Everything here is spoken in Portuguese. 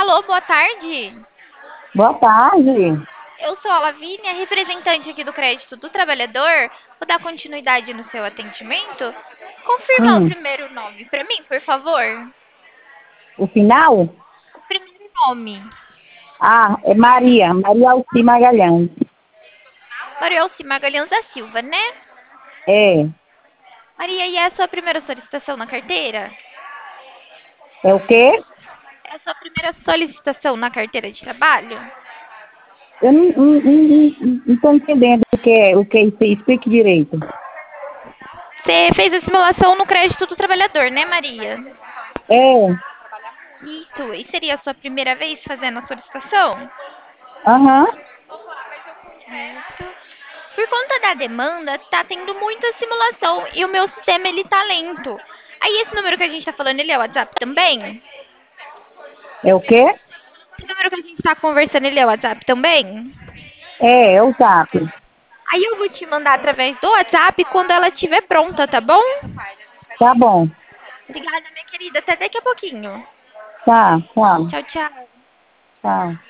Alô, boa tarde. Boa tarde. Eu sou a Lavínia, representante aqui do Crédito do Trabalhador. Vou dar continuidade no seu atendimento. Confirma o Hum, primeiro nome para mim, por favor. o final? O primeiro nome. Ah, é Maria, Maria Alci Magalhães. Marielce Magalhães da Silva, né? É, Maria, e é a sua primeira solicitação na carteira? é o quê? É a sua primeira solicitação na carteira de trabalho? Eu não tô entendendo o que é isso aí. Explique direito. Você fez a simulação no Crédito do Trabalhador, né, Maria? É, Isso. E seria a sua primeira vez fazendo a solicitação? aham, Certo. Por conta da demanda, tá tendo muita simulação e o meu sistema ele tá lento. Aí esse número que a gente tá falando, ele é o WhatsApp também? é o quê? Esse número que a gente tá conversando, ele é o WhatsApp também? É o zap. Aí eu vou te mandar através do WhatsApp quando ela estiver pronta, tá bom? Tá bom. Obrigada, minha querida. Até daqui a pouquinho. Tá, tá, Tchau, tchau. tá.